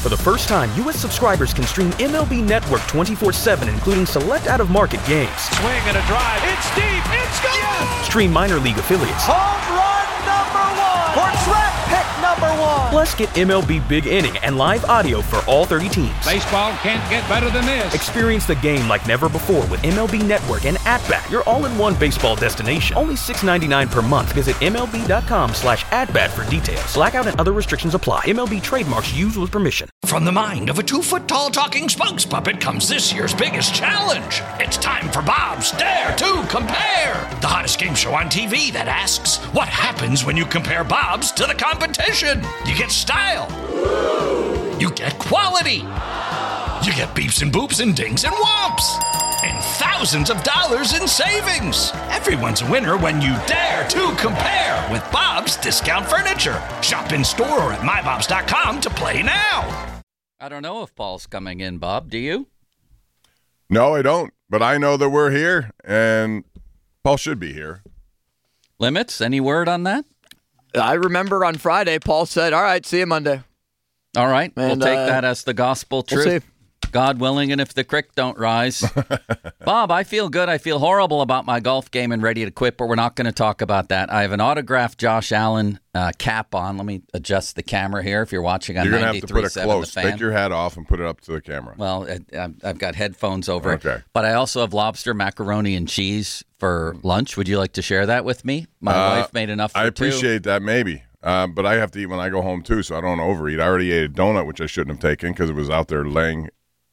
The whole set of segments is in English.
For the first time, U.S. subscribers can stream MLB Network 24/7, including select out-of-market games. Swing and a drive. It's deep. It's gone. Yes! Stream minor league affiliates. Home run number 1. Or draft pick number 1. Plus, get MLB Big Inning and live audio for all 30 teams. Baseball can't get better than this. Experience the game like never before with MLB Network and At-Bat, your all-in-one baseball destination. Only $6.99 per month. Visit MLB.com/atbat for details. Blackout and other restrictions apply. MLB trademarks used with permission. From the mind of a 2-foot-tall talking Spunks puppet comes this year's biggest challenge. It's time for Bob's Dare to Compare, the hottest game show on TV that asks, what happens when you compare Bob's to the competition? You get style. You get quality. You get beeps and boops and dings and whomps. And thousands of dollars in savings. Everyone's a winner when you dare to compare with Bob's Discount Furniture. Shop in store or at mybobs.com to play now. I don't know if Paul's coming in, Bob. Do you? No, I don't. But I know that we're here, and Paul should be here. Limits? Any word on that? I remember on Friday, Paul said, all right, see you Monday. All right. And, we'll take that as the gospel truth. We'll see. God willing, and if the creek don't rise. Bob, I feel good. I feel horrible about my golf game and ready to quit, but we're not going to talk about that. I have an autographed Josh Allen cap on. Let me adjust the camera here if you're watching on 93.7 You're going to have to put it close. The Fan. Take your hat off and put it up to the camera. Well, I've got headphones over. Okay. But I also have lobster, macaroni, and cheese for lunch. Would you like to share that with me? My wife made enough for I two. appreciate that, maybe. But I have to eat when I go home, too, so I don't overeat. I already ate a donut, which I shouldn't have taken because it was out there laying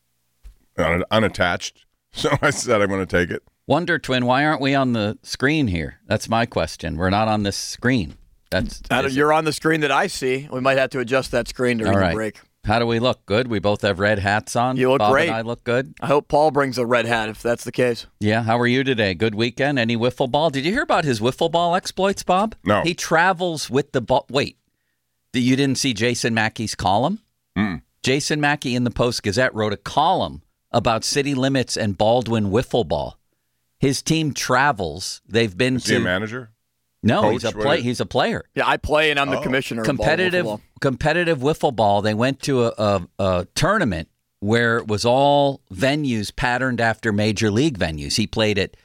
unattached. So I said I'm going to take it. Wonder Twin, why aren't we on the screen here? That's my question. We're not on this screen. You're on the screen that I see. We might have to adjust that screen during the break. How do we look? Good? We both have red hats on. You look Bob great. And I look good. I hope Paul brings a red hat if that's the case. Yeah. How are you today? Good weekend? Any wiffle ball? Did you hear about his wiffle ball exploits, Bob? No. He travels with the ball. Wait. You didn't see Jason Mackey's column? Jason Mackey in the Post-Gazette wrote a column about city limits and Baldwin wiffle ball. His team travels. They've been Is he a manager? No, Coach, he's a player. Yeah, I play and I'm the commissioner. Competitive wiffle ball. They went to a tournament where it was all venues patterned after major league venues. He played at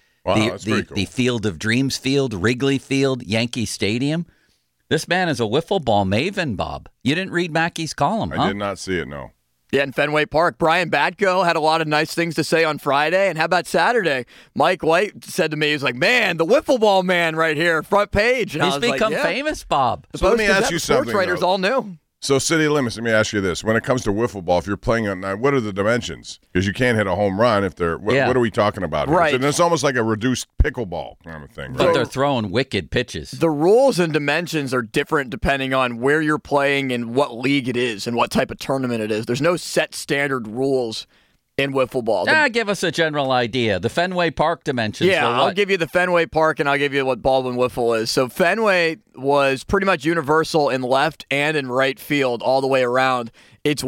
the Field of Dreams Field, Wrigley Field, Yankee Stadium. This man is a wiffle ball maven, Bob. You didn't read Mackey's column, huh? I did not see it, no. Yeah, in Fenway Park. Brian Batko had a lot of nice things to say on Friday. And how about Saturday? Mike White said to me, he was like, man, the wiffle ball man right here, front page. And he's become famous, Bob. So let me ask you something. Sports writers all knew. So city limits, let me ask you this. When it comes to wiffle ball, if you're playing on, what are the dimensions? Because you can't hit a home run if they're, what are we talking about here? Right. So it's almost like a reduced pickleball kind of thing. Right? But they're throwing wicked pitches. The rules and dimensions are different depending on where you're playing and what league it is and what type of tournament it is. There's no set standard rules in wiffle ball. Give us a general idea. The Fenway Park dimensions. Yeah, I'll give you the Fenway Park and I'll give you what Baldwin wiffle is. So Fenway was pretty much universal in left and in right field all the way around. It's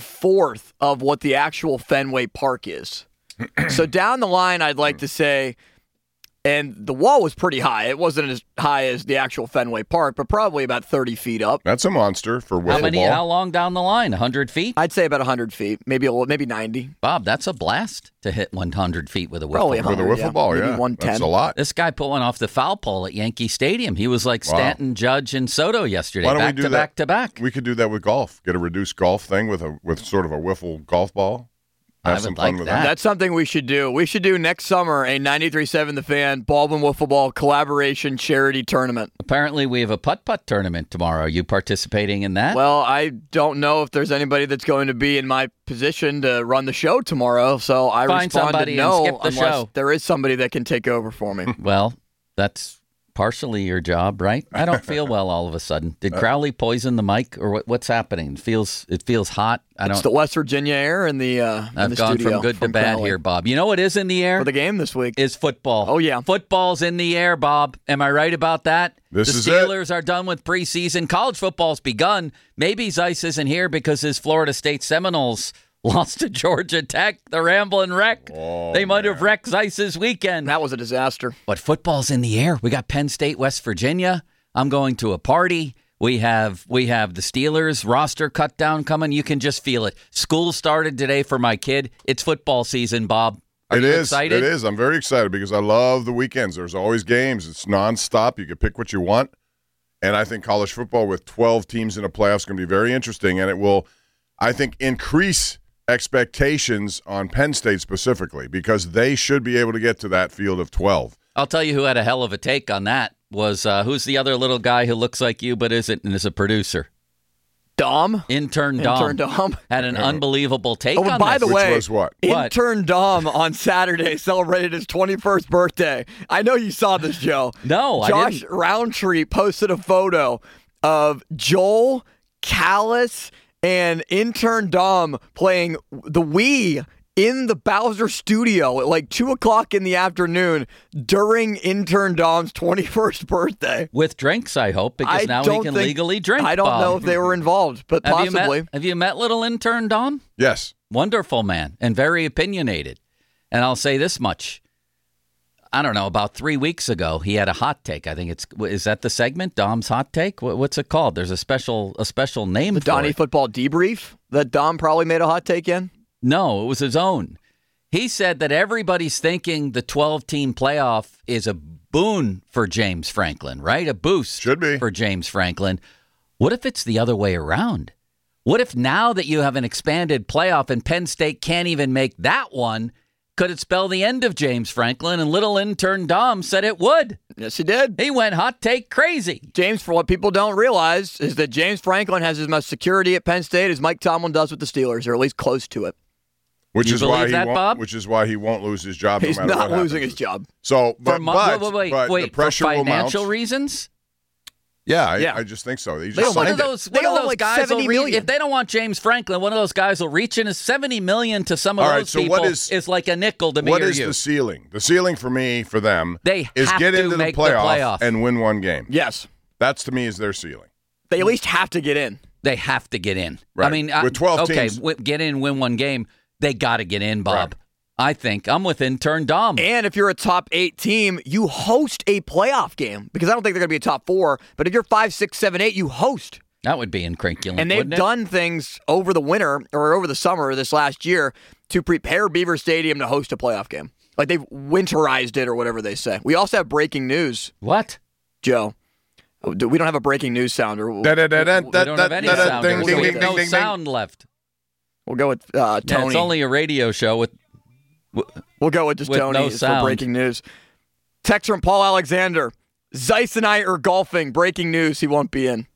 1/4 of what the actual Fenway Park is. So down the line, I'd like to say, and the wall was pretty high. It wasn't as high as the actual Fenway Park, but probably about 30 feet up. That's a monster for wiffle ball. How long down the line? 100 feet? I'd say about 100 feet, maybe 90. Bob, that's a blast to hit 100 feet with a wiffle Probably ball. With a wiffle ball, maybe yeah. 110. That's a lot. This guy put one off the foul pole at Yankee Stadium. He was like Stanton, Judge, and Soto yesterday. Why don't we do that? Back to back. We could do that with golf. Get a reduced golf thing with sort of a wiffle golf ball. Have some fun with that. That's something we should do. We should do next summer a 93.7 The Fan Baldwin Wiffle Ball collaboration charity tournament. Apparently, we have a putt-putt tournament tomorrow. Are you participating in that? Well, I don't know if there's anybody that's going to be in my position to run the show tomorrow, so I responded no unless there is somebody that can take over for me. Well, that's partially your job, right? I don't feel well all of a sudden. Did Crowley poison the mic, or what's happening? It feels hot. It's the West Virginia air in the I've gone studio from good to bad Crowley. here, Bob. You know what is in the air? For the game this week is football. Oh, yeah. Football's in the air, Bob. Am I right about that? The Steelers are done with preseason. College football's begun. Maybe Zeiss isn't here because his Florida State Seminoles lost to Georgia Tech, the Ramblin' Wreck. They might have wrecked Zeiss's weekend. That was a disaster. But football's in the air. We got Penn State, West Virginia. I'm going to a party. We have the Steelers roster cut down coming. You can just feel it. School started today for my kid. It's football season, Bob. Are you excited? It is. I'm very excited because I love the weekends. There's always games. It's nonstop. You can pick what you want. And I think college football with 12 teams in a playoff is going to be very interesting. And it will, I think, increase expectations on Penn State specifically because they should be able to get to that field of 12. I'll tell you who had a hell of a take on that was who's the other little guy who looks like you but isn't and is a producer? Dom? Intern Dom had an unbelievable take on by this. the way, which was what? Intern Dom on Saturday celebrated his 21st birthday. I know you saw this, Joe. No, Josh I didn't. Roundtree posted a photo of Joel, Callis, and Intern Dom playing the Wii in the Bowser studio at like 2 o'clock in the afternoon during Intern Dom's 21st birthday. With drinks, I hope, because now he can legally drink. I don't know if they were involved, but possibly. Have you met little Intern Dom? Yes. Wonderful man and very opinionated. And I'll say this much. I don't know, about 3 weeks ago, he had a hot take. I think is that the segment, Dom's Hot Take? What's it called? There's a special name for it. The Donnie Football Debrief that Dom probably made a hot take in? No, it was his own. He said that everybody's thinking the 12-team playoff is a boon for James Franklin, right? A boost should be for James Franklin. What if it's the other way around? What if now that you have an expanded playoff and Penn State can't even make that one, could it spell the end of James Franklin? And little Intern Dom said it would. Yes, he did. He went hot take crazy. James, for what people don't realize, is that James Franklin has as much security at Penn State as Mike Tomlin does with the Steelers, or at least close to it. Which is why he won't lose his job. He's no matter not what losing happens. his job. So, but the pressure for financial reasons. Yeah, I just think so. One of those guys will reach, if they don't want James Franklin, one of those guys will reach in. $70 million to some of those people is like a nickel to me or you. What is the ceiling? The ceiling for them is get into the playoff and win one game. Yes, that's to me is their ceiling. They at least have to get in. They have to get in. Right. I mean, with 12 teams, get in, win one game. They got to get in, Bob. Right. I think I'm with Intern Dom. And if you're a top 8 team, you host a playoff game because I don't think they're going to be a top 4. But if you're 5, 6, 7, 8, you host. That would be incrinculant. And they've done things over the winter or over the summer this last year to prepare Beaver Stadium to host a playoff game. Like they've winterized it or whatever they say. We also have breaking news. What, Joe? We don't have a breaking news sounder. We don't have any sound. There's no sound left. We'll go with Tony. Yeah, it's only a radio show with. We'll go with just Tony for breaking news. Text from Paul Alexander. Zeiss and I are golfing. Breaking news. He won't be in.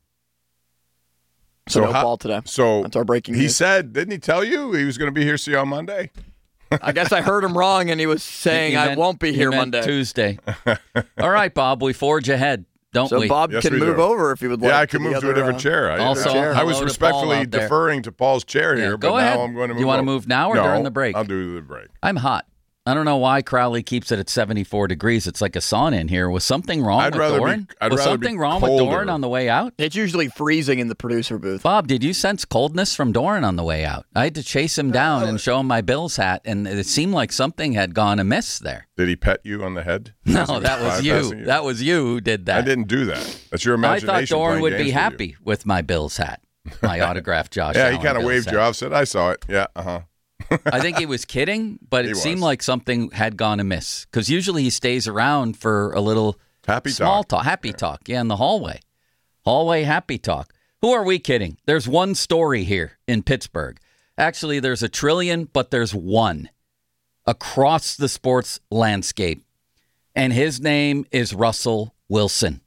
So no Paul today. So that's our breaking news. He said, didn't he tell you he was going to be here? See you on Monday. I guess I heard him wrong, and he was saying I won't be here Monday. Tuesday. All right, Bob. We forge ahead. Don't we? So Bob can move over if he would like. Yeah, I can move to a different chair. I was respectfully deferring to Paul's chair here, but now I'm going to move. You want to move now or during the break? I'll do the break. I'm hot. I don't know why Crowley keeps it at 74 degrees. It's like a sauna in here. Was something wrong with Doran? Was something wrong with Doran on the way out? It's usually freezing in the producer booth. Bob, did you sense coldness from Doran on the way out? I had to chase him down and show him my Bills hat, and it seemed like something had gone amiss there. Did he pet you on the head? No, that was you. That was you who did that. I didn't do that. That's your imagination. I thought Doran would be happy with my Bills hat, my autographed Josh Allen. Yeah, he kind of waved you off, said, I saw it. Yeah, I think he was kidding, but it seemed like something had gone amiss. Because usually he stays around for a little small talk. Happy talk. Yeah, in the hallway. Hallway happy talk. Who are we kidding? There's one story here in Pittsburgh. Actually, there's a trillion, but there's one across the sports landscape. And his name is Russell Wilson.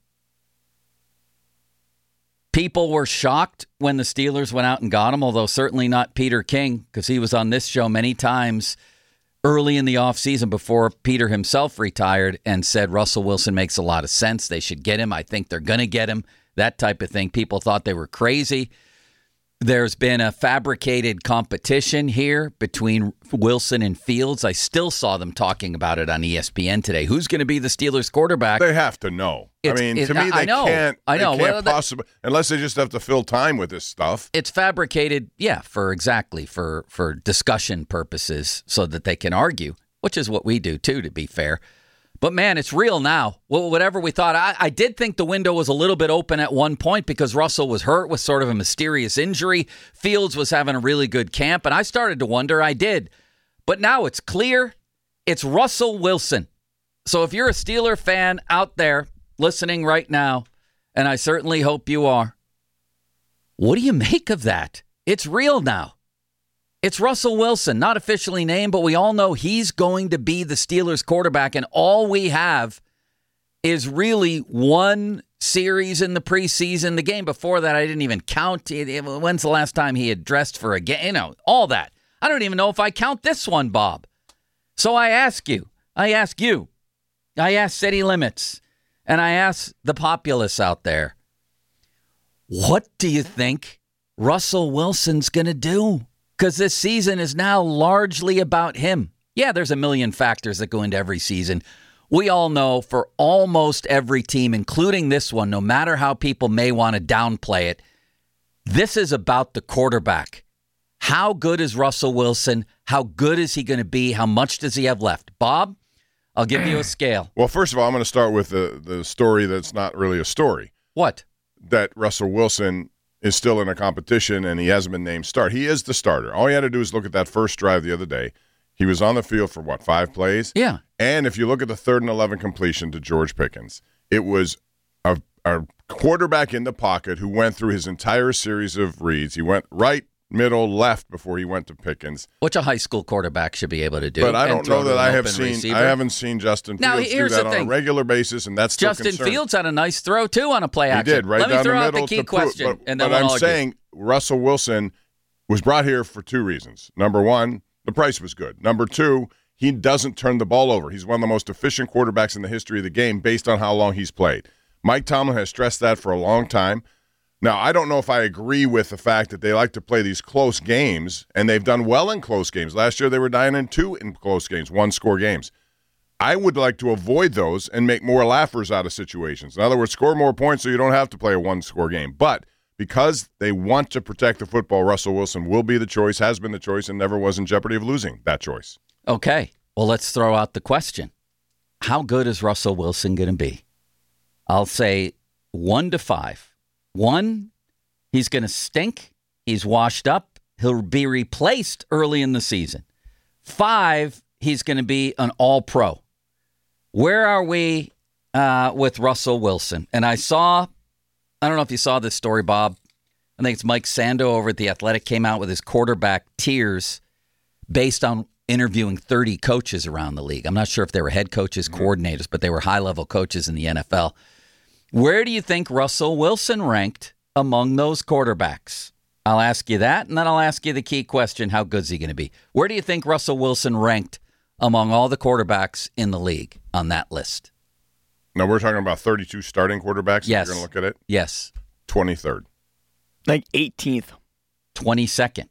People were shocked when the Steelers went out and got him, although certainly not Peter King, because he was on this show many times early in the offseason before Peter himself retired and said Russell Wilson makes a lot of sense. They should get him. I think they're going to get him. That type of thing. People thought they were crazy. There's been a fabricated competition here between Wilson and Fields. I still saw them talking about it on ESPN today. Who's going to be the Steelers quarterback? They have to know. To me, they can't possibly, unless they just have to fill time with this stuff. It's fabricated, for discussion purposes so that they can argue, which is what we do too, to be fair. But, man, it's real now. Well, whatever we thought. I did think the window was a little bit open at one point because Russell was hurt with sort of a mysterious injury. Fields was having a really good camp, and I started to wonder. I did. But now it's clear. It's Russell Wilson. So if you're a Steeler fan out there listening right now, and I certainly hope you are, what do you make of that? It's real now. It's Russell Wilson, not officially named, but we all know he's going to be the Steelers quarterback, and all we have is really one series in the preseason. The game before that, I didn't even count. When's the last time he had dressed for a game? All that. I don't even know if I count this one, Bob. So I ask City Limits, and I ask the populace out there, what do you think Russell Wilson's going to do? Because this season is now largely about him. Yeah, there's a million factors that go into every season. We all know for almost every team, including this one, no matter how people may want to downplay it, this is about the quarterback. How good is Russell Wilson? How good is he going to be? How much does he have left? Bob, I'll give you a scale. Well, first of all, I'm going to start with the story that's not really a story. What? That Russell Wilson is still in a competition and he hasn't been named start. He is the starter. All you had to do is look at that first drive the other day. He was on the field for, 5 plays? Yeah. And if you look at the 3rd and 11 completion to George Pickens, it was a quarterback in the pocket who went through his entire series of reads. He went right, middle, left before he went to Pickens. Which a high school quarterback should be able to do. But I don't know that I haven't seen Justin Fields do that on a regular basis, and that's still Justin Fields had a nice throw, too, on a play action. He did, right down the middle. Let me throw out the key question, and then but I'm saying Russell Wilson was brought here for 2 reasons. Number 1, the price was good. Number 2, he doesn't turn the ball over. He's one of the most efficient quarterbacks in the history of the game based on how long he's played. Mike Tomlin has stressed that for a long time. Now, I don't know if I agree with the fact that they like to play these close games, and they've done well in close games. Last year, they were 9-2 in close games, 1-score games. I would like to avoid those and make more laughers out of situations. In other words, score more points so you don't have to play a 1-score game. But because they want to protect the football, Russell Wilson will be the choice, has been the choice, and never was in jeopardy of losing that choice. Okay, well, let's throw out the question. How good is Russell Wilson going to be? I'll say 1 to 5. 1, he's going to stink. He's washed up. He'll be replaced early in the season. 5, he's going to be an all-pro. Where are we with Russell Wilson? And I don't know if you saw this story, Bob. I think it's Mike Sando over at The Athletic came out with his quarterback tiers based on interviewing 30 coaches around the league. I'm not sure if they were head coaches, coordinators, but they were high-level coaches in the NFL. Where do you think Russell Wilson ranked among those quarterbacks? I'll ask you that, and then I'll ask you the key question, how good is he going to be? Where do you think Russell Wilson ranked among all the quarterbacks in the league on that list? Now, we're talking about 32 starting quarterbacks. Yes. You're going to look at it? Yes. 23rd. Like 18th. 22nd.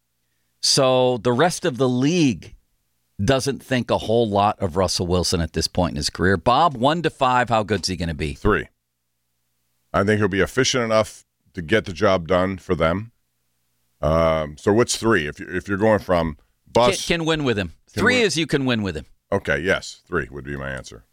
So the rest of the league doesn't think a whole lot of Russell Wilson at this point in his career. Bob, 1 to 5, how good is he going to be? 3. I think he'll be efficient enough to get the job done for them. So what's 3? If you're going from bus, can win with him. 3 is you can win with him. Okay, yes, 3 would be my answer.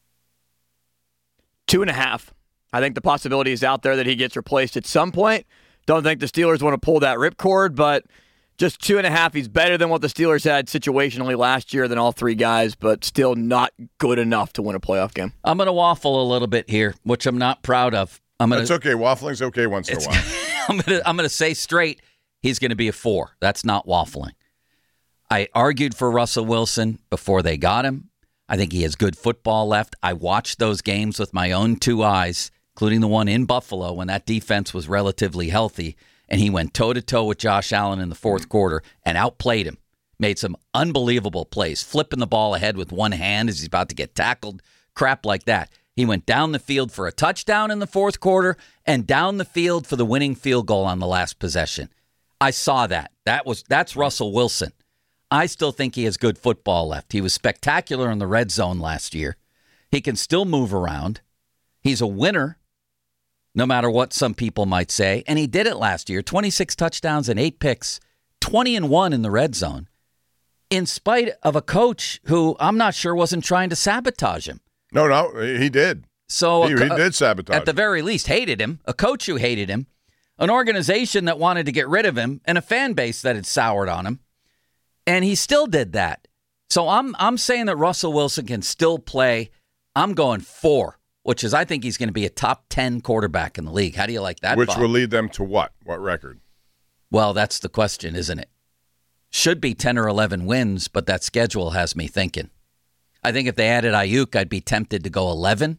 2.5. I think the possibility is out there that he gets replaced at some point. Don't think the Steelers want to pull that ripcord, but just 2.5. He's better than what the Steelers had situationally last year than all 3 guys, but still not good enough to win a playoff game. I'm going to waffle a little bit here, which I'm not proud of. It's okay. Waffling's okay once in a while. I'm going to say straight, he's going to be a 4. That's not waffling. I argued for Russell Wilson before they got him. I think he has good football left. I watched those games with my own 2 eyes, including the one in Buffalo when that defense was relatively healthy, and he went toe-to-toe with Josh Allen in the 4th quarter and outplayed him. Made some unbelievable plays, flipping the ball ahead with one hand as he's about to get tackled, crap like that. He went down the field for a touchdown in the 4th quarter and down the field for the winning field goal on the last possession. I saw that. That's Russell Wilson. I still think he has good football left. He was spectacular in the red zone last year. He can still move around. He's a winner, no matter what some people might say. And he did it last year. 26 touchdowns and 8 picks, 20-1 in the red zone. in spite of a coach who I'm not sure wasn't trying to sabotage him. No, he did. So he did sabotage. At the very least, hated him. A coach who hated him. An organization that wanted to get rid of him, and a fan base that had soured on him. And he still did that. So I'm saying that Russell Wilson can still play. I'm going 4, which is I think he's going to be a top 10 quarterback in the league. How do you like that, Which Bob? will lead them to what? What record? Well, that's the question, isn't it? Should be 10 or 11 wins, but that schedule has me thinking. I think if they added Ayuk, I'd be tempted to go 11,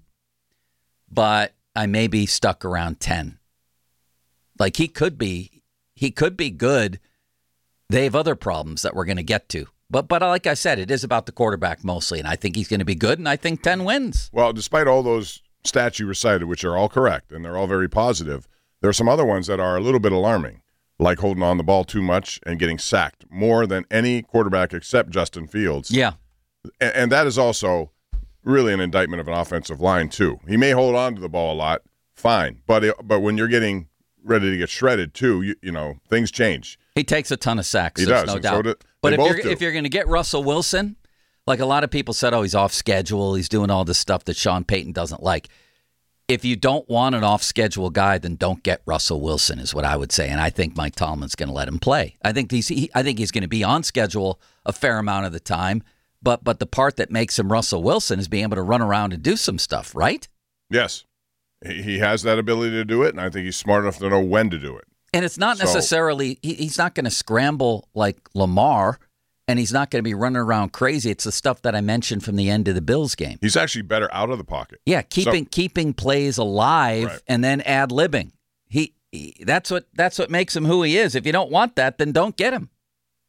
but I may be stuck around 10. Like he could be good. They have other problems that we're going to get to. But like I said, it is about the quarterback mostly, and I think he's going to be good, and I think 10 wins. Well, despite all those stats you recited, which are all correct, and they're all very positive, there are some other ones that are a little bit alarming, like holding on the ball too much and getting sacked more than any quarterback except Justin Fields. Yeah. And that is also really an indictment of an offensive line, too. He may hold on to the ball a lot, fine, but when you're getting ready to get shredded, too, you know, things change. He takes a ton of sacks, he there's does, no doubt. So but if you're going to get Russell Wilson, like a lot of people said, oh, he's off schedule, he's doing all this stuff that Sean Payton doesn't like. If you don't want an off-schedule guy, then don't get Russell Wilson, is what I would say. And I think Mike Tomlin's going to let him play. I think he's going to be on schedule a fair amount of the time. But the part that makes him Russell Wilson is being able to run around and do some stuff, right? Yes. He has that ability to do it, and I think he's smart enough to know when to do it. And it's not necessarily – he's not going to scramble like Lamar, and he's not going to be running around crazy. It's the stuff that I mentioned from the end of the Bills game. He's actually better out of the pocket. Yeah, keeping plays alive, right, and then ad-libbing. That's what makes him who he is. If you don't want that, then don't get him.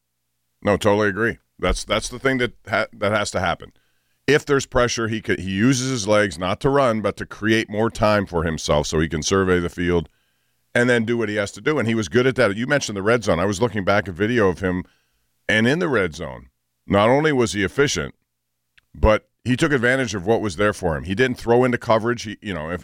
No, totally agree. That's the thing that has to happen. If there's pressure, he uses his legs not to run, but to create more time for himself so he can survey the field and then do what he has to do. And he was good at that. You mentioned the red zone. I was looking back at video of him, and in the red zone, not only was he efficient, but he took advantage of what was there for him. He didn't throw into coverage. And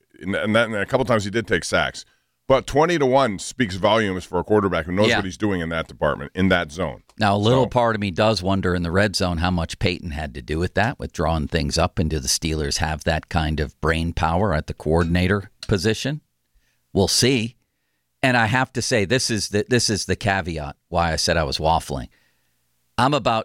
a couple times he did take sacks. But 20-1 speaks volumes for a quarterback who knows what he's doing in that department, in that zone. Now, a little part of me does wonder in the red zone how much Peyton had to do with that, with drawing things up, and do the Steelers have that kind of brain power at the coordinator position? We'll see. And I have to say, this is the caveat why I said I was waffling. I'm about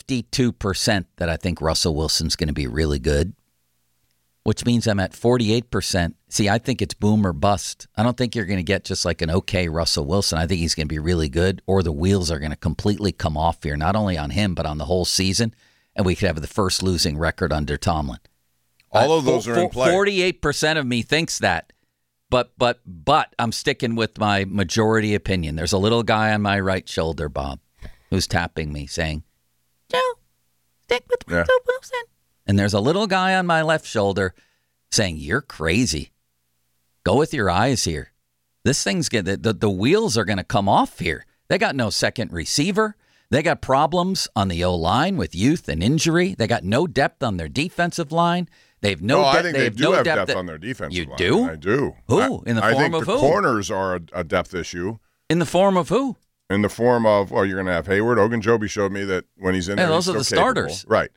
52% that I think Russell Wilson's going to be really good, which means I'm at 48%. See, I think it's boom or bust. I don't think you're going to get just like an okay Russell Wilson. I think he's going to be really good, or the wheels are going to completely come off here, not only on him, but on the whole season, and we could have the first losing record under Tomlin. All of those are in play. 48% of me thinks that, but I'm sticking with my majority opinion. There's a little guy on my right shoulder, Bob, who's tapping me saying, Joe, stick with Russell Wilson. And there's a little guy on my left shoulder saying, you're crazy. Go with your eyes here. This thing's going to, the wheels are going to come off here. They got no second receiver. They got problems on the O-line with youth and injury. They got no depth on their defensive line. They've no depth. I think they do have depth on their defensive line. You do? I do. Who? In the form of who? I think the corners are a depth issue. In the form of who? In the form of, you're going to have Hayward. Ogunjobi showed me that when he's in there, those are the starters. Right.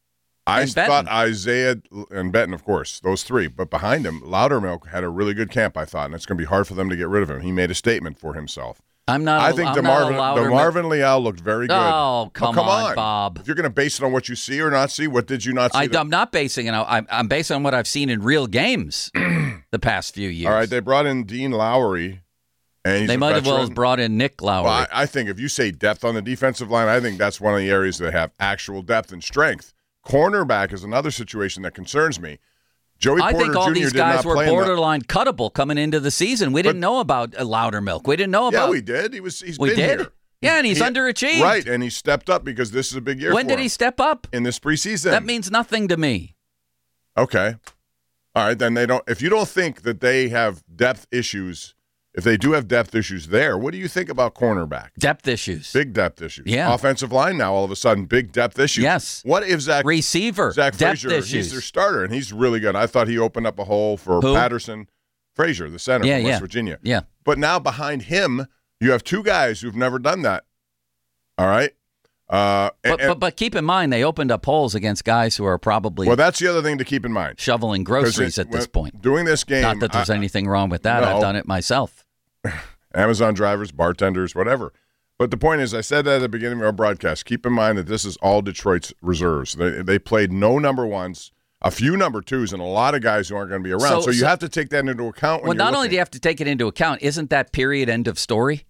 I thought Benton. Isaiah and Benton, of course, those three. But behind him, Loudermilk had a really good camp, I thought, and it's going to be hard for them to get rid of him. He made a statement for himself. I think DeMarvin Leal looked very good. Oh, come on, Bob. If you're going to base it on what you see or not see, what did you not see? I'm not basing it on. I'm basing on what I've seen in real games the past few years. All right, they brought in Dean Lowry. And they might as well have brought in Nick Lowry. Well, I think if you say depth on the defensive line, I think that's one of the areas that have actual depth and strength. Cornerback is another situation that concerns me. Joey Porter Jr. think all these guys were borderline cuttable coming into the season. We didn't know about Loudermilk. We didn't know about. Yeah, we did. He's been here. Yeah, and he's underachieved. Right, and he stepped up because this is a big year. When did he step up? In this preseason. That means nothing to me. Okay, all right. Then they don't. If you don't think that they have depth issues. If they do have depth issues there, what do you think about cornerback? Depth issues. Big depth issues. Yeah. Offensive line now, all of a sudden, big depth issues. Yes. What if Zach Frazier, he's their starter, and he's really good. I thought he opened up a hole for Patterson Frazier, the center from West Virginia. Yeah. But now behind him, you have two guys who've never done that. All right? But keep in mind, they opened up holes against guys who are probably that's the other thing to keep in mind. Shoveling groceries at this point. Doing this game, not that there's anything wrong with that. No. I've done it myself. Amazon drivers, bartenders, whatever. But the point is, I said that at the beginning of our broadcast. Keep in mind that this is all Detroit's reserves. They played no number ones, a few number twos, and a lot of guys who aren't going to be around. So you have to take that into account. Well, not only do you have to take it into account, isn't that period end of story?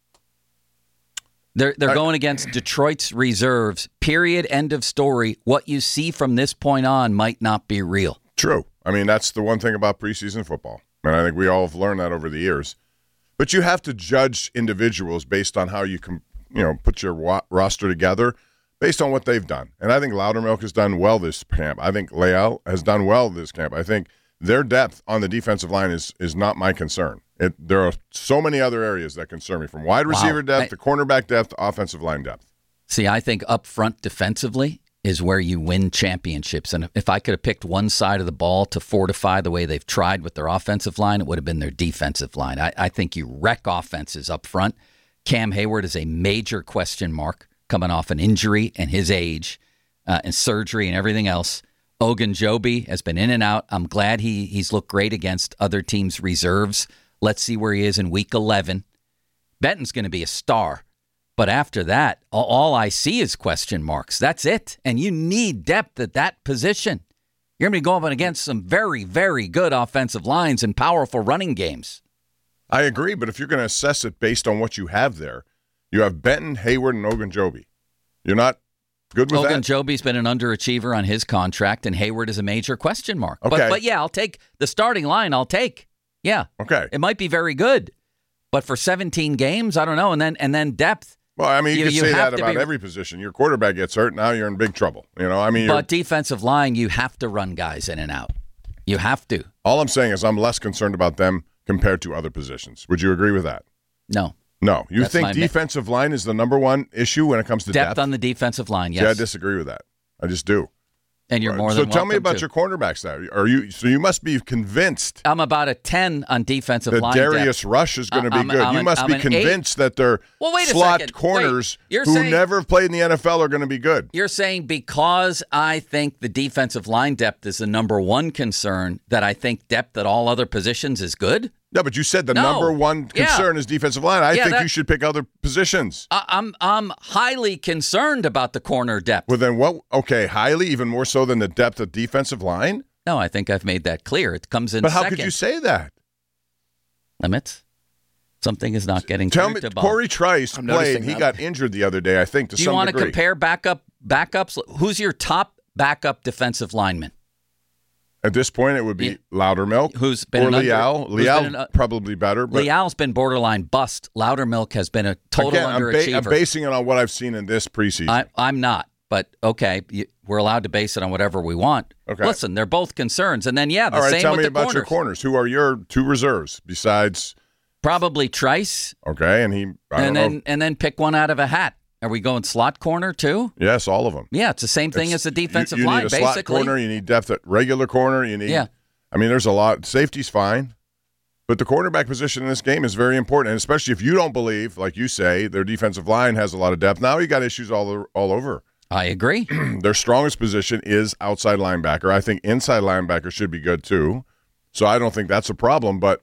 They're going against Detroit's reserves. Period. End of story. What you see from this point on might not be real. True. I mean, that's the one thing about preseason football. And I think we all have learned that over the years. But you have to judge individuals based on how you can, put your roster together based on what they've done. And I think Loudermilk has done well this camp. I think Leal has done well this camp. I think their depth on the defensive line is not my concern. There are so many other areas that concern me, from wide receiver depth to cornerback depth to offensive line depth. See, I think up front defensively is where you win championships. And if I could have picked one side of the ball to fortify the way they've tried with their offensive line, it would have been their defensive line. I think you wreck offenses up front. Cam Hayward is a major question mark coming off an injury and his age and surgery and everything else. Ogunjobi has been in and out. I'm glad he's looked great against other teams' reserves. Let's see where he is in Week 11. Benton's going to be a star. But after that, all I see is question marks. That's it. And you need depth at that position. You're going to be going against some very, very good offensive lines and powerful running games. I agree, but if you're going to assess it based on what you have there, you have Benton, Hayward, and Ogunjobi. You're not good with that? Ogunjobi's been an underachiever on his contract, and Hayward is a major question mark. Okay. But yeah, I'll take the starting line. I'll take. Yeah. Okay. It might be very good. But for 17 games, I don't know. And then depth. Well, I mean, you can say that about every position. Your quarterback gets hurt, now you're in big trouble. But defensive line, you have to run guys in and out. You have to. All I'm saying is I'm less concerned about them compared to other positions. Would you agree with that? No. No. You think defensive line is the number one issue when it comes to depth? Depth on the defensive line, yes. See, I disagree with that. I just do. And you're more than welcome to. So tell me about your cornerbacks now. So you must be convinced. I'm about a 10 on defensive line depth. Darius Rush is going to be good. You must be convinced that their slot corners who never played in the NFL are going to be good. You're saying because I think the defensive line depth is the number one concern, that I think depth at all other positions is good? No, but you said the number one concern is defensive line. I think you should pick other positions. I'm highly concerned about the corner depth. Well, then what? Okay, highly, even more so than the depth of defensive line? No, I think I've made that clear. It comes in But how second. could you say that? Limits? Something is not getting Tell me, Corey Trice played. He got injured the other day, I think, to some degree. Do you want to compare backups? Who's your top backup defensive lineman? At this point, it would be Loudermilk who's been Leal. Leal probably better. But Leal's been borderline bust. Loudermilk has been a total underachiever. I'm basing it on what I've seen in this preseason. I'm not, but okay, we're allowed to base it on whatever we want. Okay. Listen, they're both concerns, and then same with the corners. All right, tell me about your corners. Who are your two reserves besides? Probably Trice. Okay, and then pick one out of a hat. Are we going slot corner too? Yes, all of them. Yeah, it's the same thing as the defensive you line, need a basically. Slot corner, you need depth at regular corner. You need. Yeah. I mean, there's a lot. Safety's fine, but the quarterback position in this game is very important, and especially if you don't believe, like you say, their defensive line has a lot of depth. Now you got issues all over. I agree. Their strongest position is outside linebacker. I think inside linebacker should be good too. So I don't think that's a problem, but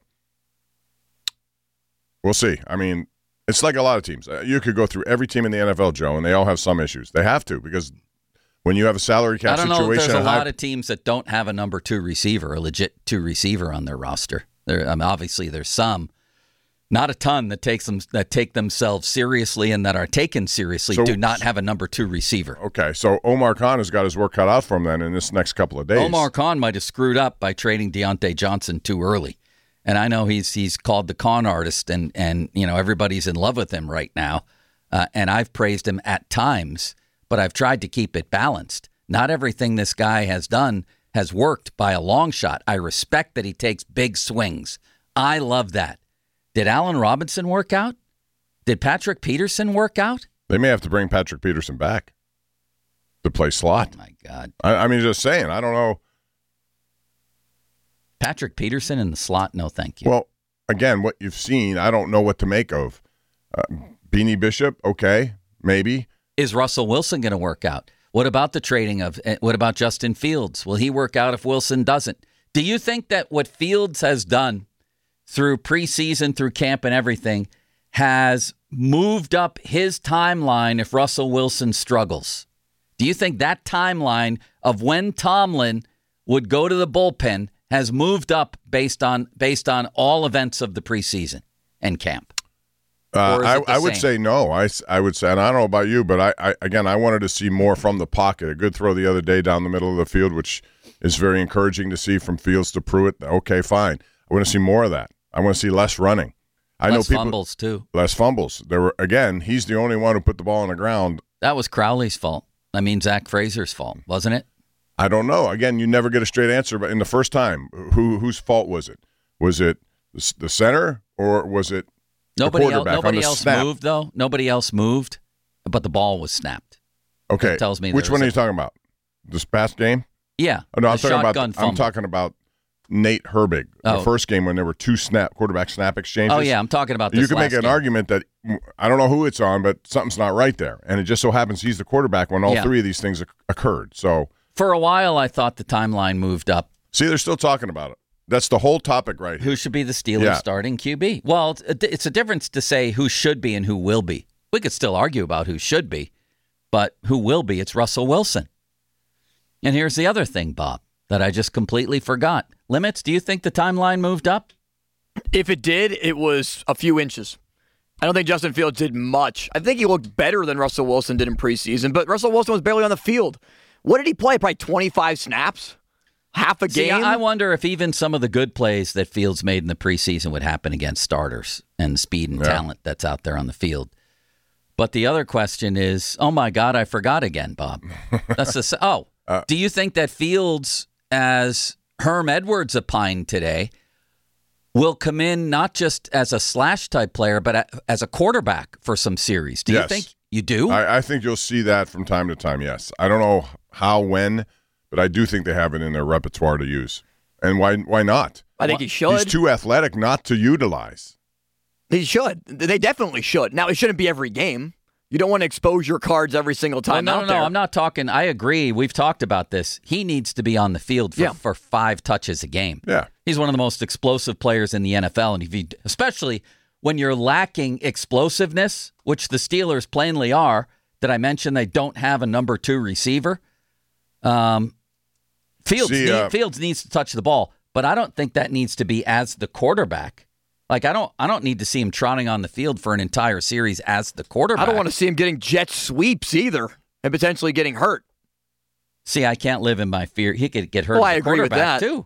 we'll see. I mean, it's like a lot of teams. You could go through every team in the NFL, Joe, and they all have some issues. They have to, because when you have a salary cap situation, I don't know if there's a lot of teams that don't have a number 2 receiver, a legit 2 receiver on their roster. Obviously, there's some, not a ton that take themselves seriously and that are taken seriously. Do not have a number 2 receiver. Okay, so Omar Khan has got his work cut out for him then in this next couple of days. Omar Khan might have screwed up by trading Deontay Johnson too early. And I know he's called the con artist, and everybody's in love with him right now. And I've praised him at times, but I've tried to keep it balanced. Not everything this guy has done has worked by a long shot. I respect that he takes big swings. I love that. Did Allen Robinson work out? Did Patrick Peterson work out? They may have to bring Patrick Peterson back to play slot. Oh, my God. I mean, just saying, I don't know. Patrick Peterson in the slot? No, thank you. Well, again, what you've seen, I don't know what to make of. Beanie Bishop, okay, maybe. Is Russell Wilson going to work out? What about the trading of? What about Justin Fields? Will he work out if Wilson doesn't? Do you think that what Fields has done through preseason, through camp and everything has moved up his timeline if Russell Wilson struggles? Do you think that timeline of when Tomlin would go to the bullpen has moved up based on all events of the preseason and camp? I would say no. I would say, and I don't know about you, but I wanted to see more from the pocket. A good throw the other day down the middle of the field, which is very encouraging to see from Fields to Pruitt. Okay, fine. I want to see more of that. I want to see less running. Less fumbles, too. Less fumbles. He's the only one who put the ball on the ground. That was Crowley's fault. I mean, Zach Fraser's fault, wasn't it? I don't know. Again, you never get a straight answer, but in the first time, whose fault was it? Was it the center or was it the quarterback? Nobody else moved, though. Nobody else moved, but the ball was snapped. Okay. That tells me which one are you talking about? This past game? Yeah. Oh, no, I'm talking about Nate Herbig. The first game when there were two quarterback snap exchanges. Oh, yeah, I'm talking about this. You can make an argument that I don't know who it's on, but something's not right there. And it just so happens he's the quarterback when all three of these things occurred. So for a while, I thought the timeline moved up. See, they're still talking about it. That's the whole topic right here. Who should be the Steelers' starting QB? Well, it's a difference to say who should be and who will be. We could still argue about who should be, but who will be, it's Russell Wilson. And here's the other thing, Bob, that I just completely forgot. Limits, do you think the timeline moved up? If it did, it was a few inches. I don't think Justin Fields did much. I think he looked better than Russell Wilson did in preseason, but Russell Wilson was barely on the field. What did he play? Probably 25 snaps? Half a game? See, I wonder if even some of the good plays that Fields made in the preseason would happen against starters and speed and talent that's out there on the field. But the other question is, oh my God, I forgot again, Bob. Do you think that Fields, as Herm Edwards opined today, will come in not just as a slash-type player, but as a quarterback for some series? Do you think you do? I think you'll see that from time to time, yes. I don't know how, when, but I do think they have it in their repertoire to use. And why not? I think he should. He's too athletic not to utilize. He should. They definitely should. Now, it shouldn't be every game. You don't want to expose your cards every single time out there. No, I'm not talking. I agree. We've talked about this. He needs to be on the field for 5 touches a game. Yeah. He's one of the most explosive players in the NFL, and especially when you're lacking explosiveness, which the Steelers plainly are. Did I mention they don't have a number 2 receiver? Fields needs to touch the ball, but I don't think that needs to be as the quarterback. Like, I don't need to see him trotting on the field for an entire series as the quarterback. I don't want to see him getting jet sweeps either and potentially getting hurt. See, I can't live in my fear. He could get hurt. Well, I agree with that too.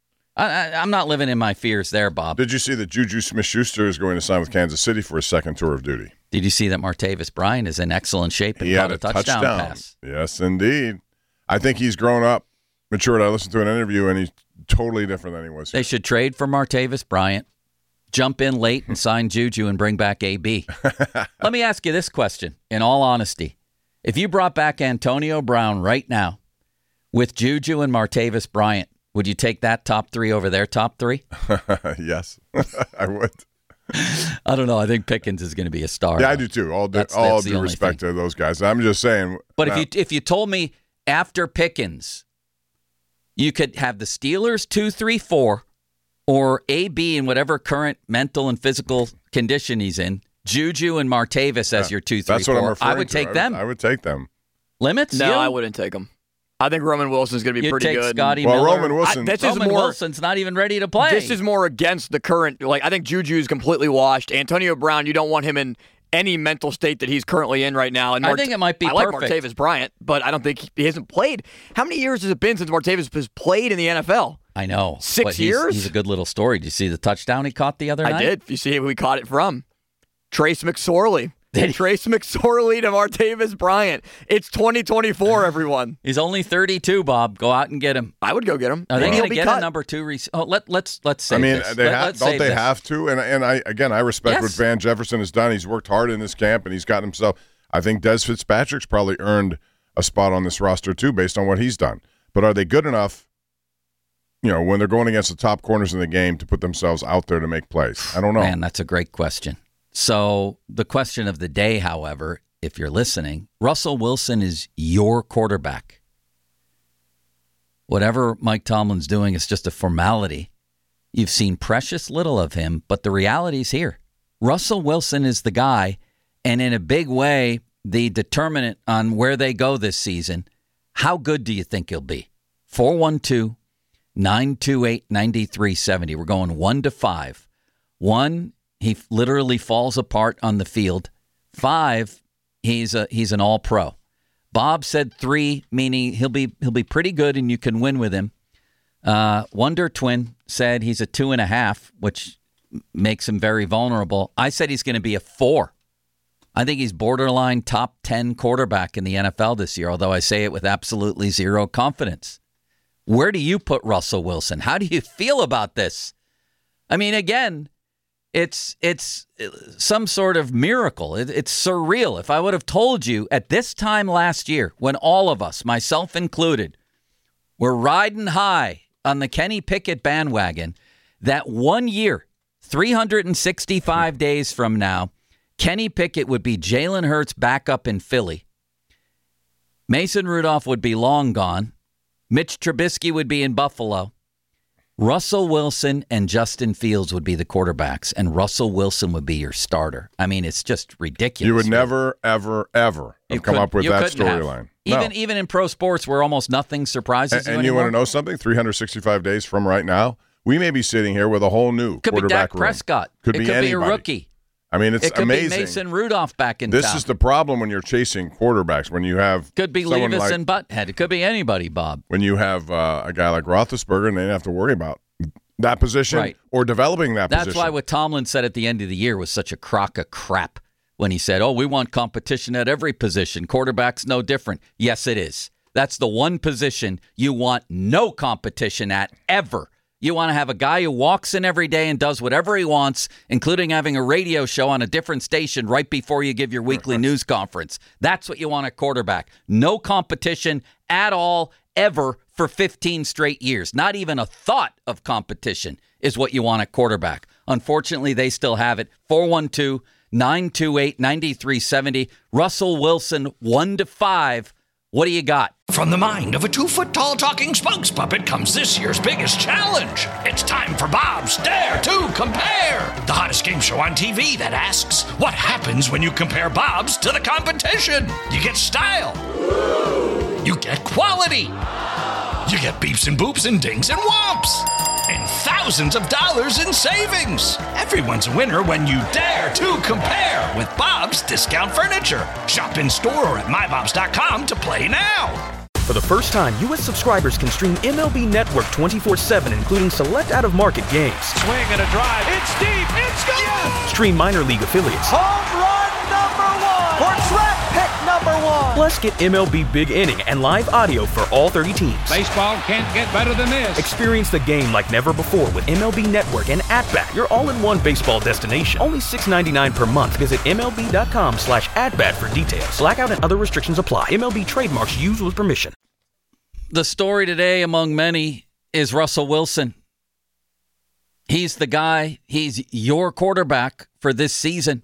I'm not living in my fears there, Bob. Did you see that Juju Smith-Schuster is going to sign with Kansas City for his second tour of duty? Did you see that Martavis Bryant is in excellent shape and caught a touchdown pass? Yes, indeed. I think he's grown up, matured. I listened to an interview, and he's totally different than he was. They should trade for Martavis Bryant. Jump in late and sign Juju and bring back AB. Let me ask you this question, in all honesty. If you brought back Antonio Brown right now with Juju and Martavis Bryant, would you take that top 3 over their top 3? Yes, I would. I don't know. I think Pickens is going to be a star. Yeah, I do too. All due respect to those guys. I'm just saying. But if you told me after Pickens, you could have the Steelers 2, 3, 4, or AB in whatever current mental and physical condition he's in, Juju and Martavis as your 2, 3, 4. I would take them. I would take them. Limits? No, I wouldn't take them. I think Roman Wilson's going to be pretty good. Scotty Miller. Roman Wilson. Wilson's not even ready to play. This is more against the current. I think Juju is completely washed. Antonio Brown, you don't want him in any mental state that he's currently in right now. And I think it might be perfect. I like Martavis Bryant, but I don't think he hasn't played. How many years has it been since Martavis has played in the NFL? I know. 6 years? He's a good little story. Did you see the touchdown he caught the other night? I did. If you see who we caught it from. Trace McSorley. Trace McSorley to Martavis Bryant. It's 2024, everyone. He's only 32, Bob. Go out and get him. I would go get him. Are they going to get a number 2 receiver? Let's say this. Don't they have to? And I respect what Van Jefferson has done. He's worked hard in this camp, and he's gotten himself. I think Des Fitzpatrick's probably earned a spot on this roster too, based on what he's done. But are they good enough? When they're going against the top corners in the game to put themselves out there to make plays. I don't know. Man, that's a great question. So the question of the day, however, if you're listening, Russell Wilson is your quarterback. Whatever Mike Tomlin's doing is just a formality. You've seen precious little of him, but the reality's here. Russell Wilson is the guy, and in a big way, the determinant on where they go this season. How good do you think he'll be? 412-928-9370. We're going 1 to 5. 1, he literally falls apart on the field. 5, he's an all-pro. Bob said 3, meaning he'll be pretty good and you can win with him. Wonder Twin said he's a 2.5, which makes him very vulnerable. I said he's going to be a 4. I think he's borderline top 10 quarterback in the NFL this year, although I say it with absolutely zero confidence. Where do you put Russell Wilson? How do you feel about this? I mean, again, it's some sort of miracle. It's surreal. If I would have told you at this time last year, when all of us, myself included, were riding high on the Kenny Pickett bandwagon, that 1 year, 365 days from now, Kenny Pickett would be Jalen Hurts backup in Philly. Mason Rudolph would be long gone. Mitch Trubisky would be in Buffalo. Russell Wilson and Justin Fields would be the quarterbacks, and Russell Wilson would be your starter. I mean, it's just ridiculous. You would never, ever, ever have come up with that storyline. Even in pro sports where almost nothing surprises you anymore. And you want to know something? 365 days from right now, we may be sitting here with a whole new quarterback room. Could be Dak Prescott. Could be anybody. A rookie. I mean, it's amazing. It could be Mason Rudolph back in town. This is the problem when you're chasing quarterbacks. When you have could be Levis and Butthead. It could be anybody, Bob. When you have a guy like Roethlisberger, and they didn't have to worry about that position or developing that position. That's why what Tomlin said at the end of the year was such a crock of crap when he said, we want competition at every position. Quarterback's no different. Yes, it is. That's the one position you want no competition at ever. You want to have a guy who walks in every day and does whatever he wants, including having a radio show on a different station right before you give your weekly news conference. That's what you want at quarterback. No competition at all, ever, for 15 straight years. Not even a thought of competition is what you want at quarterback. Unfortunately, they still have it. 412-928-9370. Russell Wilson, 1 to 5. What do you got? From the mind of a 2-foot-tall talking spokes puppet comes this year's biggest challenge. It's time for Bob's Dare to Compare, the hottest game show on TV that asks, what happens when you compare Bob's to the competition? You get style. You get quality. You get beeps and boops and dings and whomps. And thousands of dollars in savings. Everyone's a winner when you dare to compare with Bob's Discount Furniture. Shop in store or at mybobs.com to play now. For the first time, U.S. subscribers can stream MLB Network 24/7, including select out-of-market games. Swing and a drive. It's deep. It's gone. Yes. Stream minor league affiliates. Home run number 1. Portrait pick number 1. Plus, get MLB Big Inning and live audio for all 30 teams. Baseball can't get better than this. Experience the game like never before with MLB Network and At-Bat, your all-in-one baseball destination. Only $6.99 per month. Visit MLB.com/AtBat for details. Blackout and other restrictions apply. MLB trademarks used with permission. The story today, among many, is Russell Wilson. He's the guy. He's your quarterback for this season.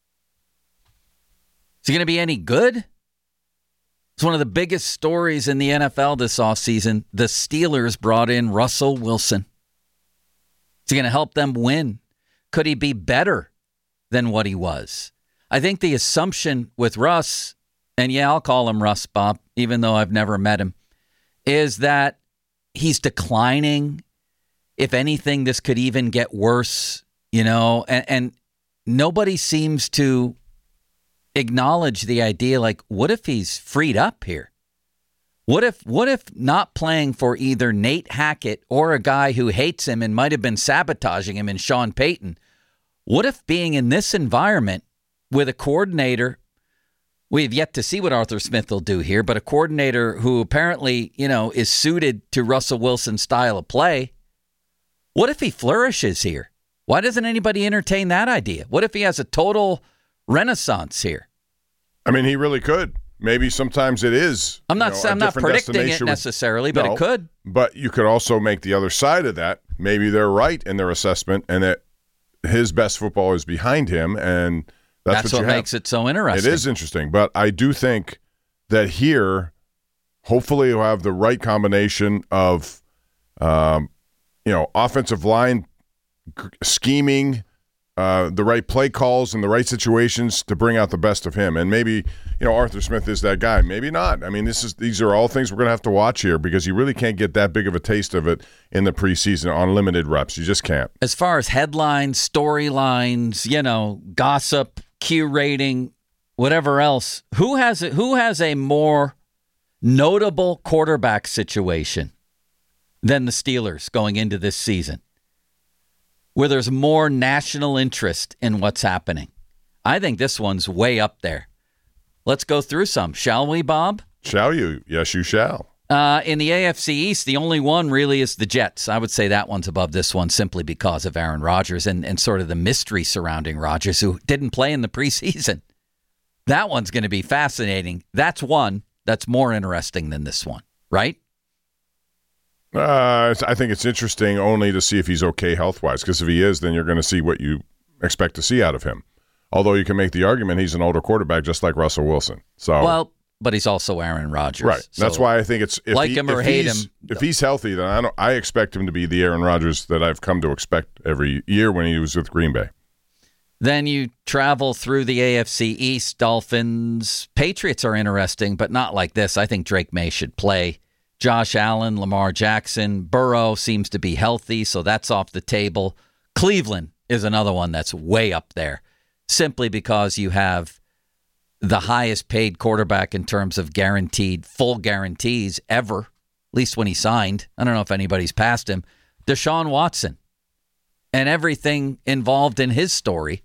Is he going to be any good? It's one of the biggest stories in the NFL this offseason. The Steelers brought in Russell Wilson. Is he going to help them win? Could he be better than what he was? I think the assumption with Russ, and yeah, I'll call him Russ, Bob, even though I've never met him, is that he's declining. If anything, this could even get worse, and nobody seems to acknowledge the idea, like, what if he's freed up here? What if not playing for either Nate Hackett or a guy who hates him and might have been sabotaging him in Sean Payton, what if being in this environment with a coordinator, we have yet to see what Arthur Smith will do here, but a coordinator who apparently, is suited to Russell Wilson's style of play. What if he flourishes here? Why doesn't anybody entertain that idea? What if he has a total renaissance here? I mean, he really could. Maybe sometimes it is. I'm not predicting it necessarily, but it could. But you could also make the other side of that. Maybe they're right in their assessment and that his best football is behind him, and That's what makes it so interesting. It is interesting, but I do think that here, hopefully you'll have the right combination of, offensive line scheming, the right play calls and the right situations to bring out the best of him. And maybe, Arthur Smith is that guy. Maybe not. I mean, these are all things we're going to have to watch here because you really can't get that big of a taste of it in the preseason on limited reps. You just can't. As far as headlines, storylines, gossip, Q rating, whatever else, who has a more notable quarterback situation than the Steelers going into this season, where there's more national interest in what's happening? I think this one's way up there. Let's go through some, shall we, Bob? Shall you? Yes, you shall. In the AFC East, the only one really is the Jets. I would say that one's above this one simply because of Aaron Rodgers and sort of the mystery surrounding Rodgers, who didn't play in the preseason. That one's going to be fascinating. That's one that's more interesting than this one, right? I think it's interesting only to see if he's okay health-wise, because if he is, then you're going to see what you expect to see out of him. Although you can make the argument he's an older quarterback, just like Russell Wilson. So, but he's also Aaron Rodgers. Right. So that's why I think it's if he's healthy, then I expect him to be the Aaron Rodgers that I've come to expect every year when he was with Green Bay. Then you travel through the AFC East. Dolphins, Patriots are interesting, but not like this. I think Drake May should play. Josh Allen, Lamar Jackson, Burrow seems to be healthy, so that's off the table. Cleveland is another one that's way up there, simply because you have the highest paid quarterback in terms of guaranteed, full guarantees ever, at least when he signed. I don't know if anybody's passed him. Deshaun Watson and everything involved in his story.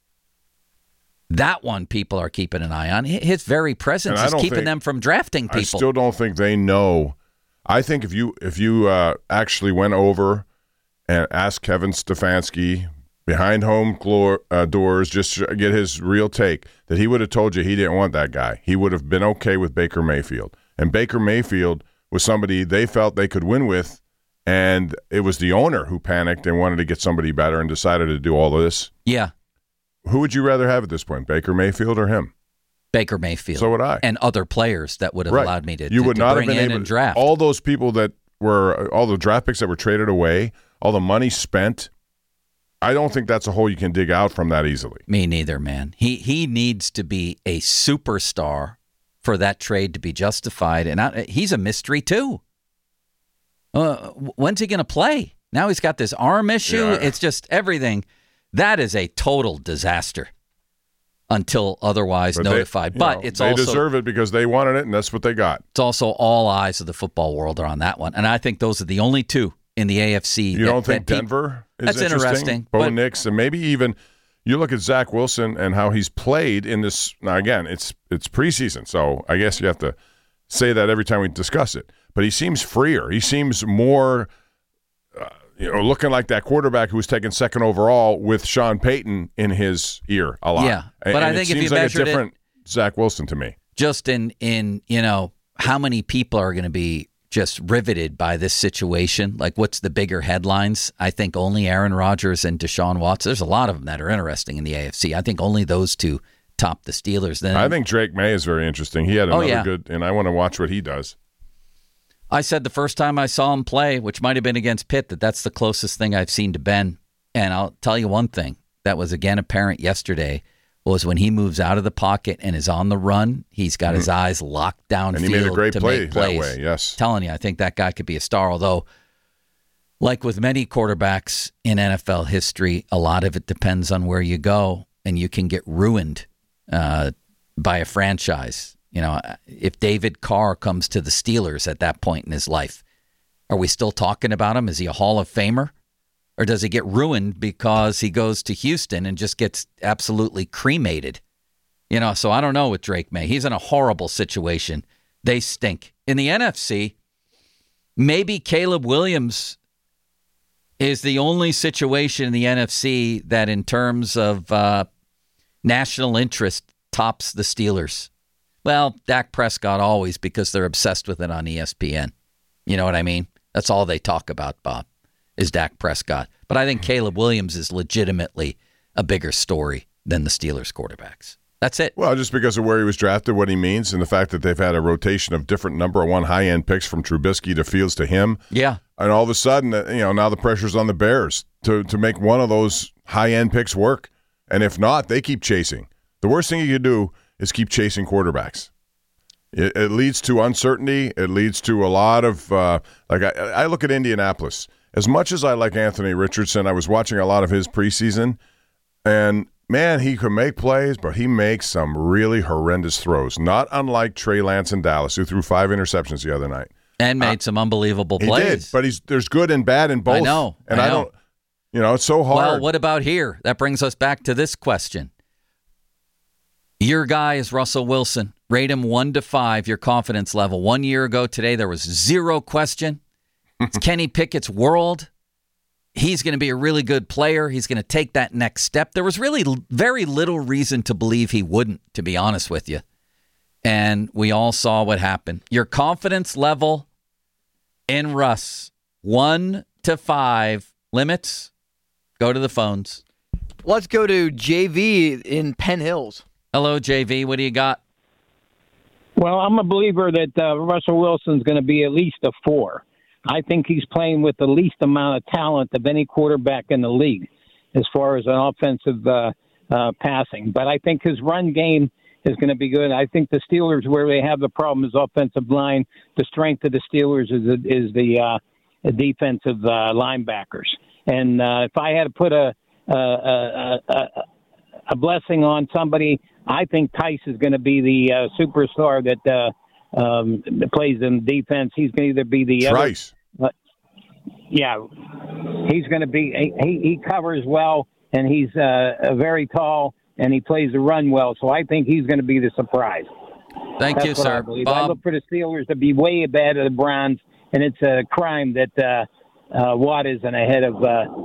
That one people are keeping an eye on. His very presence is keeping them from drafting people. I still don't think they know. I think if you actually went over and asked Kevin Stefanski behind home doors just to get his real take, that he would have told you he didn't want that guy. He would have been okay with Baker Mayfield. And Baker Mayfield was somebody they felt they could win with, and it was the owner who panicked and wanted to get somebody better and decided to do all of this. Yeah. Who would you rather have at this point, Baker Mayfield or him? Baker Mayfield. So would I. And other players that would have allowed me to You would not bring have been in able and draft. All those people that were, all the draft picks that were traded away, all the money spent, I don't think that's a hole you can dig out from that easily. Me neither, man. He needs to be a superstar for that trade to be justified. And he's a mystery, too. When's he going to play? Now he's got this arm issue. Yeah. It's just everything. That is a total disaster until otherwise notified. But it's they also, deserve it because they wanted it, and that's what they got. It's also all eyes of the football world are on that one. And I think those are the only two in the AFC. You don't think Denver is interesting? Bo Nix, and maybe even you look at Zach Wilson and how he's played in this. Now, again, it's preseason, so I guess you have to say that every time we discuss it. But he seems freer. He seems more looking like that quarterback who was taken second overall with Sean Payton in his ear a lot. Yeah, but I think if you measured a different Zach Wilson to me. Just in how many people are going to be just riveted by this situation? Like, what's the bigger headlines? I think only Aaron Rodgers and Deshaun Watson. There's a lot of them that are interesting in the AFC. I think only those two top the Steelers. Then I think Drake May is very interesting. He had another good, and I want to watch what he does. I said the first time I saw him play, which might have been against Pitt, that's the closest thing I've seen to Ben. And I'll tell you one thing that was again apparent yesterday was when he moves out of the pocket and is on the run, he's got his eyes locked downfield. And he made a great play make plays. That way, yes. I'm telling you, I think that guy could be a star, although like with many quarterbacks in NFL history, a lot of it depends on where you go, and you can get ruined by a franchise. If David Carr comes to the Steelers at that point in his life, are we still talking about him? Is he a Hall of Famer? Or does he get ruined because he goes to Houston and just gets absolutely cremated? So I don't know with Drake May. He's in a horrible situation. They stink. In the NFC, maybe Caleb Williams is the only situation in the NFC that in terms of national interest tops the Steelers. Well, Dak Prescott always, because they're obsessed with it on ESPN. You know what I mean? That's all they talk about, Bob, is Dak Prescott. But I think Caleb Williams is legitimately a bigger story than the Steelers quarterbacks. That's it. Well, just because of where he was drafted, what he means, and the fact that they've had a rotation of different number one high-end picks from Trubisky to Fields to him. Yeah. And all of a sudden, now the pressure's on the Bears to make one of those high-end picks work. And if not, they keep chasing. The worst thing you can do is keep chasing quarterbacks. It leads to uncertainty. It leads to a lot of I look at Indianapolis. As much as I like Anthony Richardson, I was watching a lot of his preseason, and man, he could make plays, but he makes some really horrendous throws. Not unlike Trey Lance in Dallas, who threw 5 interceptions the other night and made some unbelievable plays. He did, but there's good and bad in both. I know. I don't. It's so hard. Well, what about here? That brings us back to this question. Your guy is Russell Wilson. Rate him 1 to 5, your confidence level. 1 year ago today, there was 0 question. It's Kenny Pickett's world. He's going to be a really good player. He's going to take that next step. There was really very little reason to believe he wouldn't, to be honest with you. And we all saw what happened. Your confidence level in Russ, 1 to 5 limits. Go to the phones. Let's go to JV in Penn Hills. Hello, JV. What do you got? Well, I'm a believer that Russell Wilson's going to be at least a 4. I think he's playing with the least amount of talent of any quarterback in the league as far as an offensive passing. But I think his run game is going to be good. I think the Steelers, where they have the problem is offensive line. The strength of the Steelers is the defensive linebackers. And if I had to put a blessing on somebody, I think Tice is going to be the superstar that plays in defense. He's going to either be the Trice. Yeah, he's going to be. He covers well, and he's very tall, and he plays the run well. So I think he's going to be the surprise. Thank you, sir. Bob? I look for the Steelers to be way ahead of the Browns, and it's a crime that Watt isn't ahead of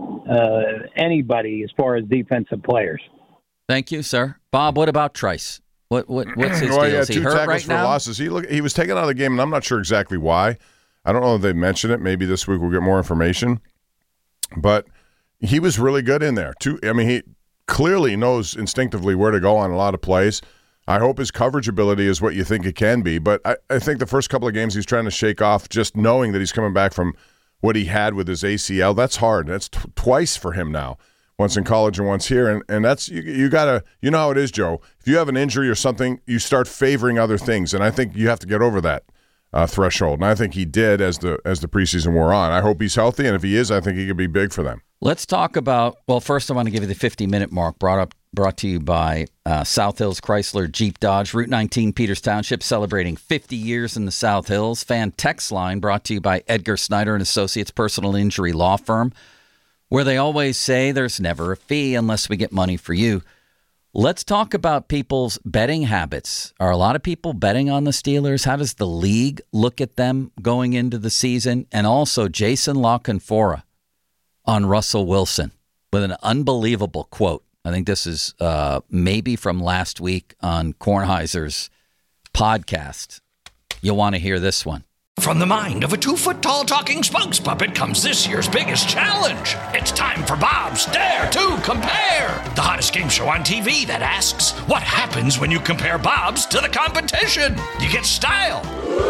anybody as far as defensive players. Thank you, sir. Bob, what about Trice? What's his deal? Is he 2 hurt tackles right for now? losses. He was taken out of the game, and I'm not sure exactly why. I don't know if they mentioned it. Maybe this week we'll get more information. But he was really good in there. He clearly knows instinctively where to go on a lot of plays. I hope his coverage ability is what you think it can be. But I think the first couple of games he's trying to shake off, just knowing that he's coming back from what he had with his ACL, that's hard. That's twice for him now. Once in college and once here, and that's you gotta, you know how it is, Joe. If you have an injury or something, you start favoring other things, and I think you have to get over that threshold. And I think he did as the preseason wore on. I hope he's healthy, and if he is, I think he could be big for them. Let's talk about. Well, first I want to give you the 50-minute mark brought to you by South Hills Chrysler Jeep Dodge, Route 19, Peters Township, celebrating 50 years in the South Hills. Fan text line brought to you by Edgar Snyder and Associates Personal Injury Law Firm, where they always say there's never a fee unless we get money for you. Let's talk about people's betting habits. Are a lot of people betting on the Steelers? How does the league look at them going into the season? And also Jason La Canfora on Russell Wilson with an unbelievable quote. I think this is maybe from last week on Kornheiser's podcast. You'll want to hear this one. From the mind of a 2-foot-tall talking spokes puppet comes this year's biggest challenge. It's time for Bob's Dare to Compare, the hottest game show on TV that asks, what happens when you compare Bob's to the competition? You get style.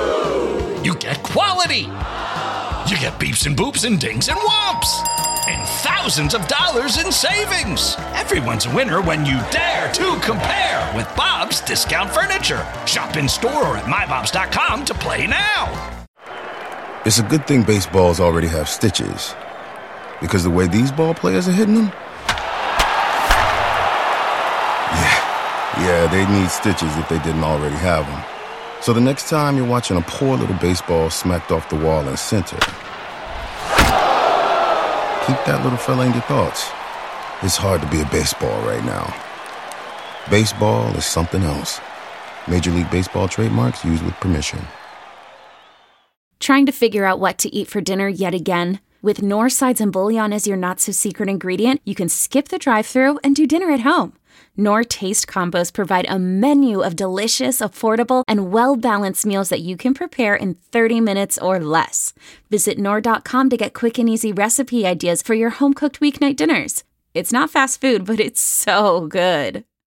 You get quality. You get beeps and boops and dings and whomps. And thousands of dollars in savings. Everyone's a winner when you dare to compare with Bob's Discount Furniture. Shop in store or at mybobs.com to play now. It's a good thing baseballs already have stitches, because the way these ball players are hitting them, yeah, they need stitches if they didn't already have them. So the next time you're watching a poor little baseball smacked off the wall in center, keep that little fella in your thoughts. It's hard to be a baseball right now. Baseball is something else. Major League Baseball trademarks used with permission. Trying to figure out what to eat for dinner yet again? With Knorr sides and bouillon as your not-so-secret ingredient, you can skip the drive-thru and do dinner at home. Knorr Taste Combos provide a menu of delicious, affordable, and well-balanced meals that you can prepare in 30 minutes or less. Visit Knorr.com to get quick and easy recipe ideas for your home-cooked weeknight dinners. It's not fast food, but it's so good.